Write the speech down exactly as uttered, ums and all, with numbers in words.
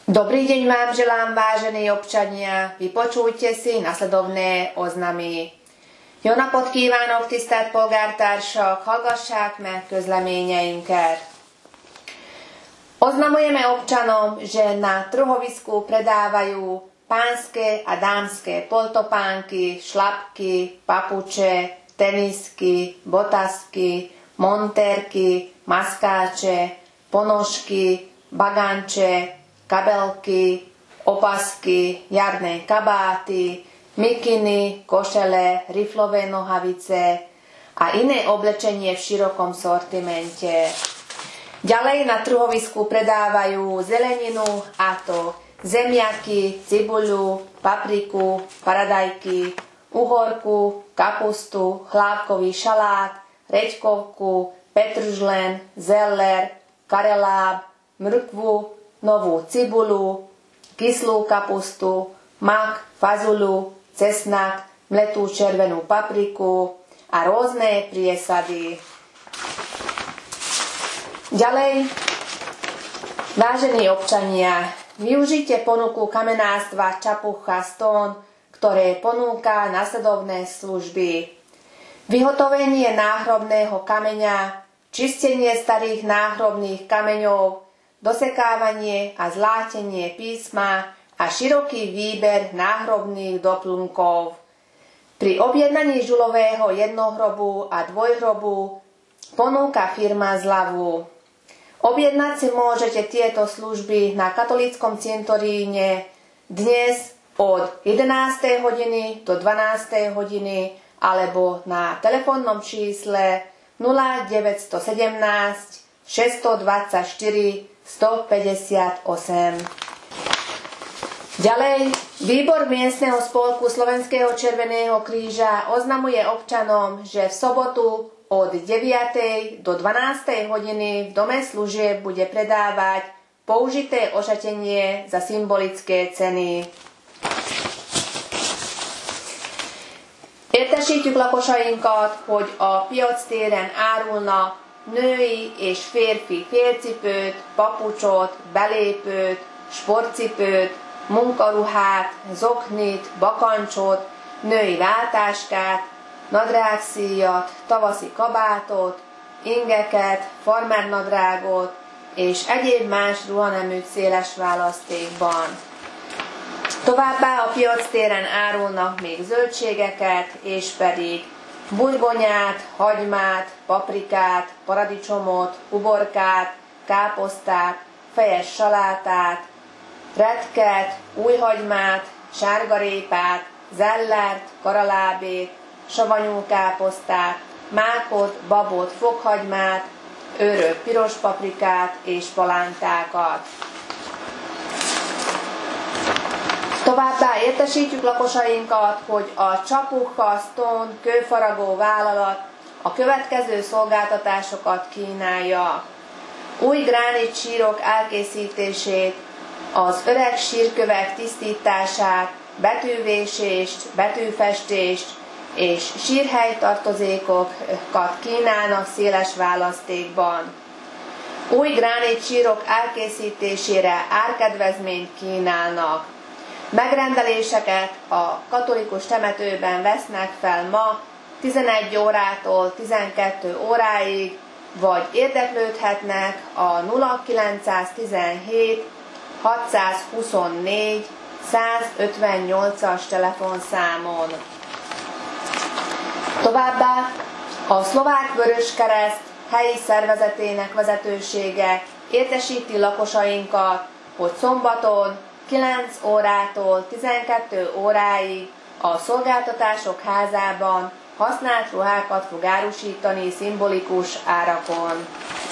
Dobrý deň vám želám, vážení občania. Vypočujte si nasledovné oznamy. Jó napot kívánok, tisztelt polgártársak! Hallgassák meg közleményeinket. Oznamujeme občanom, že na trhovisku predávajú pánske a dámske poltopánky, šlapky, papuče, tenisky, botasky, montérky, maskáče, ponožky, baganče, kabelky, opasky, jarné kabáty, mikiny, košele, riflové nohavice a iné oblečenie v širokom sortimente. Ďalej na trhovisku predávajú zeleninu, a to zemiaky, cibuľu, papriku, paradajky, uhorku, kapustu, chlávkový šalát, reďkovku, petržlen, zeller, kareláb, mrkvu, novú cibuľu, kyslú kapustu, mak, fazuľu, cesnak, mletú červenú papriku a rôzne priesady. Ďalej, vážení občania, využite ponuku kamenárstva Čapucha Stone, ktoré ponúka nasledovné služby. Vyhotovenie náhrobného kameňa, čistenie starých náhrobných kameňov, dosekávanie a zlátenie písma a široký výber náhrobných doplnkov. Pri objednaní žulového jednohrobu a dvojhrobu ponúka firma zľavu. Objednať si môžete tieto služby na katolíckom cintoríne dnes od jedenástej hodiny do dvanástej hodiny alebo na telefónnom čísle nula deväť jedna sedem šesť dva štyri sto päťdesiatosem. Ďalej, výbor miestneho spolku Slovenského červeného kríža oznamuje občanom, že v sobotu od deviatej do dvanástej hodiny v dome služieb bude predávať použité ošatenie za symbolické ceny. Értesítjük lakosainkat, hogy a piactéren árulnak női és férfi félcipőt, papucsot, belépőt, sportcipőt, munkaruhát, zoknit, bakancsot, női váltáskát, nadrágszíjat, tavaszi kabátot, ingeket, farmernadrágot és egyéb más ruhaneműt széles választékban. Továbbá a piactéren árulnak még zöldségeket, és pedig burgonyát, hagymát, paprikát, paradicsomot, uborkát, káposztát, fejes salátát, retket, újhagymát, sárgarépát, zellert, karalábét, savanyú káposztát, mákot, babot, fokhagymát, őrölt piros paprikát és palántákat. Továbbá értesítjük lakosainkat, hogy a Csapukha Stone kőfaragó vállalat a következő szolgáltatásokat kínálja. Új gránit sírok elkészítését, az öreg sírkövek tisztítását, betűvésést, betűfestést és sírhelytartozékokat kínálnak széles választékban. Új gránit sírok elkészítésére árkedvezményt kínálnak. Megrendeléseket a katolikus temetőben vesznek fel ma tizenegy órától tizenkettő óráig, vagy érdeklődhetnek a nulla kilencszáztizenhét hatszázhuszonnégy százötvennyolcas telefonszámon. Továbbá a Szlovák Vöröskereszt helyi szervezetének vezetősége értesíti lakosainkat, hogy szombaton kilenc órától tizenkettő óráig a Szolgáltatások Házában használt ruhákat fog árusítani szimbolikus árakon.